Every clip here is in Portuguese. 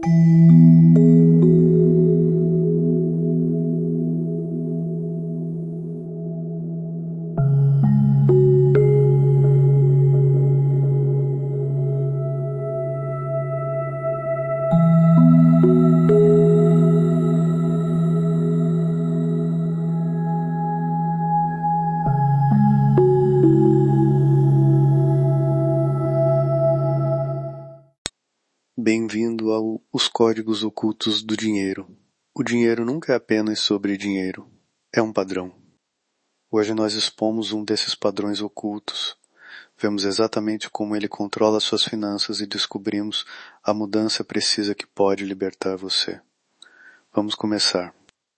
Bem-vindo ao Os Códigos Ocultos do Dinheiro. O dinheiro nunca é apenas sobre dinheiro, é um padrão. Hoje nós expomos um desses padrões ocultos. Vemos exatamente como ele controla suas finanças e descobrimos a mudança precisa que pode libertar você. Vamos começar.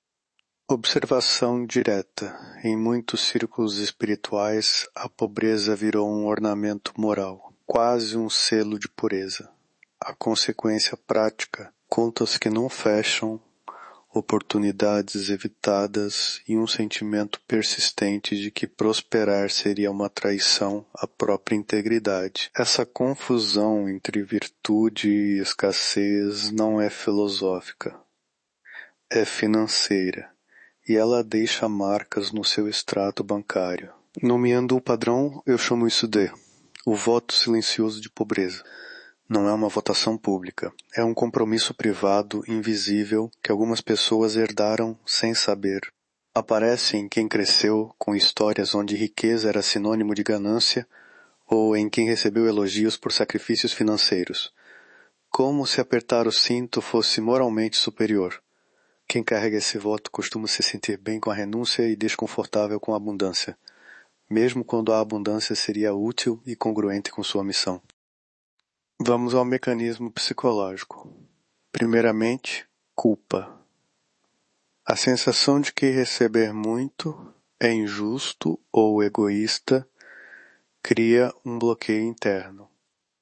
Observação direta. Em muitos círculos espirituais, a pobreza virou um ornamento moral, quase um selo de pureza. A consequência prática, contas que não fecham, oportunidades evitadas e um sentimento persistente de que prosperar seria uma traição à própria integridade. Essa confusão entre virtude e escassez não é filosófica, é financeira, e ela deixa marcas no seu extrato bancário. Nomeando o padrão, eu chamo isso de o voto silencioso de pobreza. Não é uma votação pública, é um compromisso privado, invisível, que algumas pessoas herdaram sem saber. Aparece em quem cresceu com histórias onde riqueza era sinônimo de ganância ou em quem recebeu elogios por sacrifícios financeiros. Como se apertar o cinto fosse moralmente superior. Quem carrega esse voto costuma se sentir bem com a renúncia e desconfortável com a abundância, mesmo quando a abundância seria útil e congruente com sua missão. Vamos ao mecanismo psicológico. Primeiramente, culpa. A sensação de que receber muito é injusto ou egoísta cria um bloqueio interno.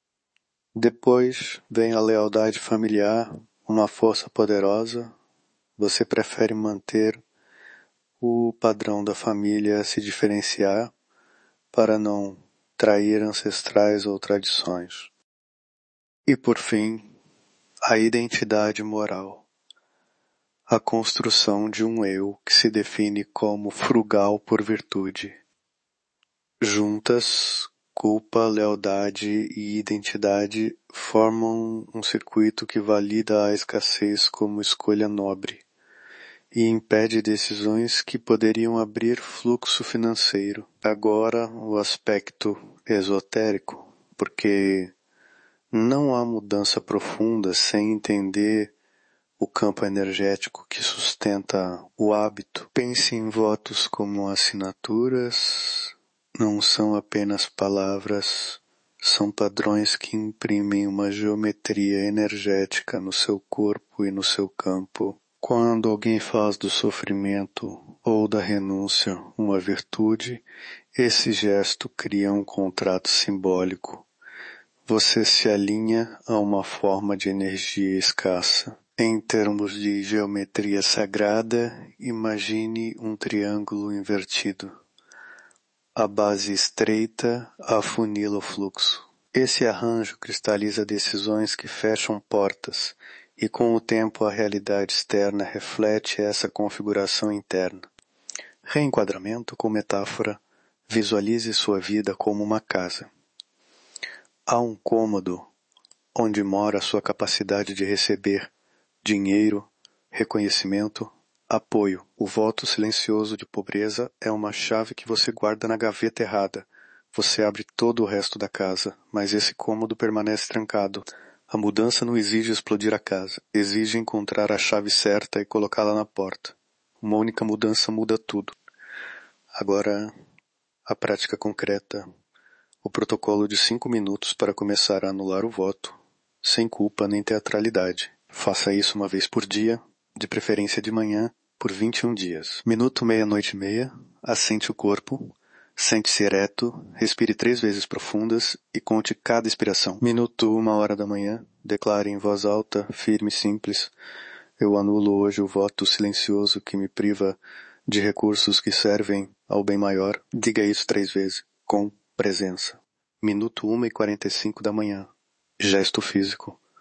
Depois vem a lealdade familiar, uma força poderosa. Você prefere manter o padrão da família a se diferenciar para não trair ancestrais ou tradições. E por fim, a identidade moral. A construção de um eu que se define como frugal por virtude. Juntas, culpa, lealdade e identidade formam um circuito que valida a escassez como escolha nobre e impede decisões que poderiam abrir fluxo financeiro. Agora, o aspecto esotérico, porque não há mudança profunda sem entender o campo energético que sustenta o hábito. Pense em votos como assinaturas, não são apenas palavras, são padrões que imprimem uma geometria energética no seu corpo e no seu campo. Quando alguém faz do sofrimento ou da renúncia uma virtude, esse gesto cria um contrato simbólico. Você se alinha a uma forma de energia escassa. Em termos de geometria sagrada, imagine um triângulo invertido. A base estreita afunila o fluxo. Esse arranjo cristaliza decisões que fecham portas, e com o tempo a realidade externa reflete essa configuração interna. Reenquadramento com metáfora, visualize sua vida como uma casa. Há um cômodo onde mora a sua capacidade de receber dinheiro, reconhecimento, apoio. O voto silencioso de pobreza é uma chave que você guarda na gaveta errada. Você abre todo o resto da casa, mas esse cômodo permanece trancado. A mudança não exige explodir a casa, exige encontrar a chave certa e colocá-la na porta. Uma única mudança muda tudo. Agora, a prática concreta. O protocolo de 5 minutos para começar a anular o voto, sem culpa nem teatralidade. Faça isso uma vez por dia, de preferência de manhã, por 21 dias. Minuto, meia-noite e meia, assente o corpo, sente-se ereto, respire 3 vezes profundas e conte cada expiração. Minuto, 1h da manhã, declare em voz alta, firme e simples, eu anulo hoje o voto silencioso que me priva de recursos que servem ao bem maior. Diga isso 3 vezes, com presença. Minuto 1h45 da manhã. Gesto físico.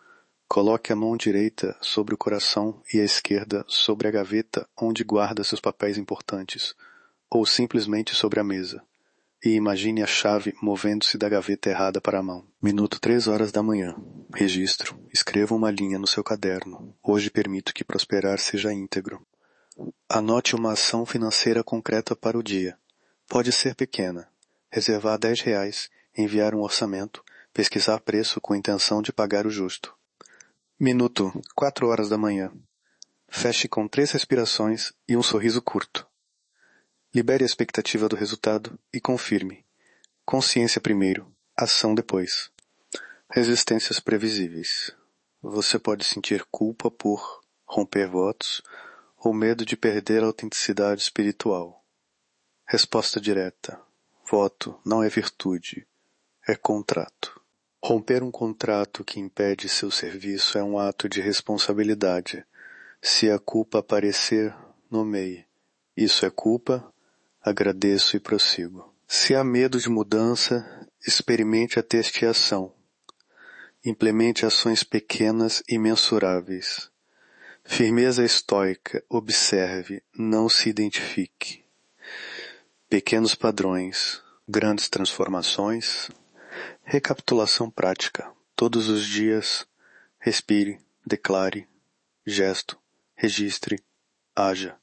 Coloque a mão direita sobre o coração e a esquerda sobre a gaveta onde guarda seus papéis importantes, ou simplesmente sobre a mesa, e imagine a chave movendo-se da gaveta errada para a mão. Minuto 3 horas da manhã. Registro. Escreva uma linha no seu caderno. Hoje permito que prosperar seja íntegro. Anote uma ação financeira concreta para o dia. Pode ser pequena. Reservar R$10, enviar um orçamento, pesquisar preço com intenção de pagar o justo. Minuto 4 horas da manhã. Feche com 3 respirações e um sorriso curto. Libere a expectativa do resultado e confirme. Consciência primeiro, ação depois. Resistências previsíveis. Você pode sentir culpa por romper votos ou medo de perder a autenticidade espiritual. Resposta direta. Voto não é virtude, é contrato. Romper um contrato que impede seu serviço é um ato de responsabilidade. Se a culpa aparecer, nomeie. Isso é culpa, agradeço e prossigo. Se há medo de mudança, experimente a testeação. Implemente ações pequenas e mensuráveis. Firmeza estoica, observe, não se identifique. Pequenos padrões, grandes transformações. Recapitulação prática. Todos os dias, respire, declare, gesto, registre, haja.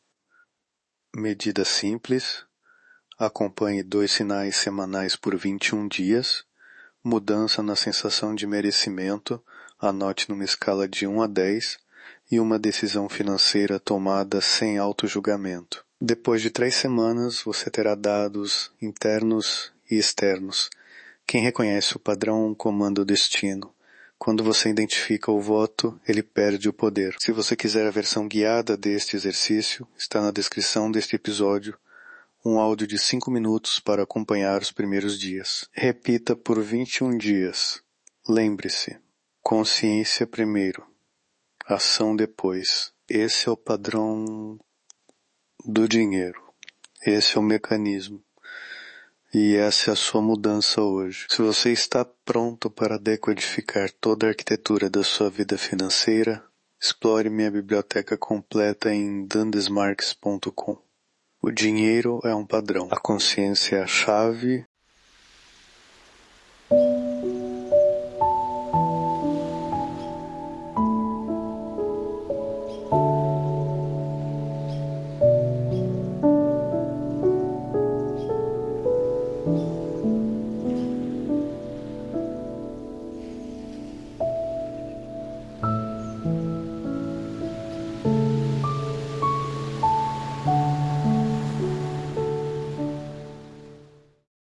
Medida simples. Acompanhe 2 sinais semanais por 21 dias. Mudança na sensação de merecimento. Anote numa escala de 1 a 10. E uma decisão financeira tomada sem auto-julgamento. Depois de 3 semanas, você terá dados internos e externos. Quem reconhece o padrão comanda o destino. Quando você identifica o voto, ele perde o poder. Se você quiser a versão guiada deste exercício, está na descrição deste episódio um áudio de 5 minutos para acompanhar os primeiros dias. Repita por 21 dias. Lembre-se, consciência primeiro, ação depois. Esse é o padrão do dinheiro. Esse é o mecanismo. E essa é a sua mudança hoje. Se você está pronto para decodificar toda a arquitetura da sua vida financeira, explore minha biblioteca completa em dandesmarques.com. O dinheiro é um padrão. A consciência é a chave